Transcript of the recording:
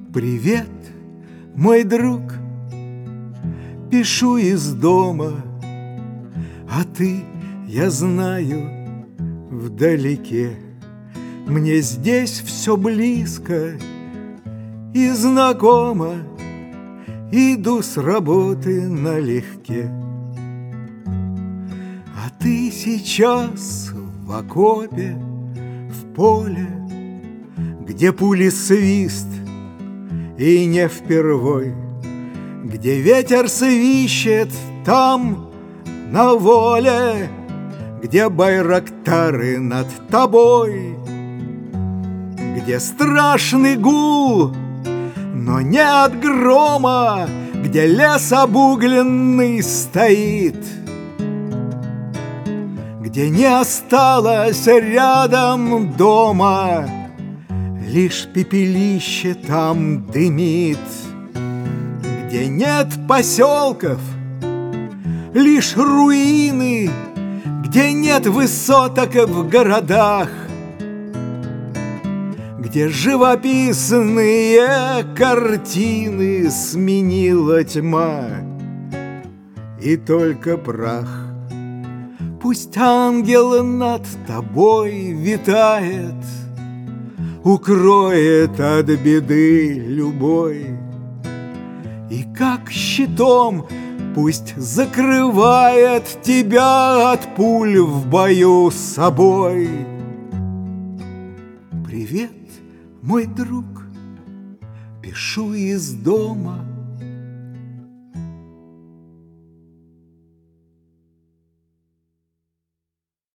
Привет, мой друг, пишу из дома, а ты, я знаю, вдалеке. Мне здесь все близко и знакомо, иду с работы налегке. А ты сейчас в окопе, в поле, где пули свист и не впервой, где ветер свищет там на воле, где байрактары над тобой, где страшный гул, но не от грома, где лес обугленный стоит, где не осталось рядом дома, лишь пепелище там дымит, где нет поселков, лишь руины, где нет высоток в городах, где живописные картины сменила тьма и только прах. Пусть ангел над тобой витает, укроет от беды любой, и как щитом пусть закрывает тебя от пуль в бою собой. Привет, мой друг, пишу из дома,